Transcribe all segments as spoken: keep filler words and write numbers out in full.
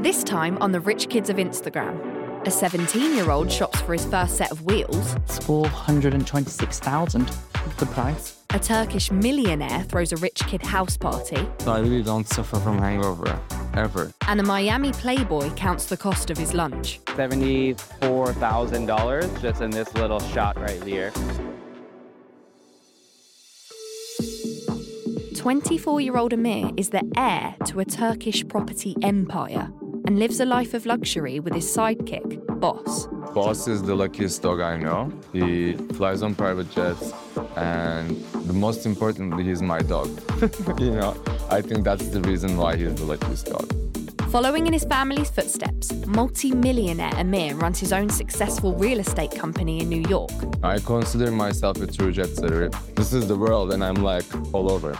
This time on the Rich Kids of Instagram. A seventeen-year-old shops for his first set of wheels. It's four hundred twenty-six thousand. Good price. A Turkish millionaire throws a rich kid house party. So I really don't suffer from hangover, ever. And a Miami playboy counts the cost of his lunch. seventy-four thousand dollars just in this little shot right here. twenty-four-year-old Amir is the heir to a Turkish property empire and lives a life of luxury with his sidekick, Boss. Boss is the luckiest dog I know. He flies on private jets, and the most importantly, he's my dog. You know, I think that's the reason why he's the luckiest dog. Following in his family's footsteps, multi-millionaire Amir runs his own successful real estate company in New York. I consider myself a true jet setter. This is the world, and I'm like all over.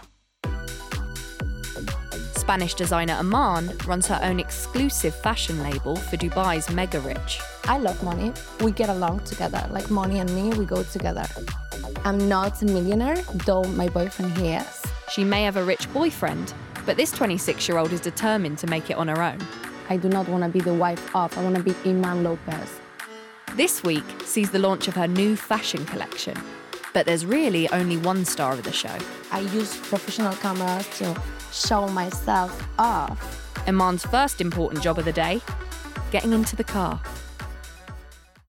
Spanish designer Iman runs her own exclusive fashion label for Dubai's mega rich. I love money. We get along together. Like money and me, we go together. I'm not a millionaire, though my boyfriend he is. She may have a rich boyfriend, but this twenty-six-year-old is determined to make it on her own. I do not want to be the wife of, I want to be Iman Lopez. This week sees the launch of her new fashion collection. But there's really only one star of the show. I use professional cameras to show myself off. Iman's first important job of the day, getting into the car.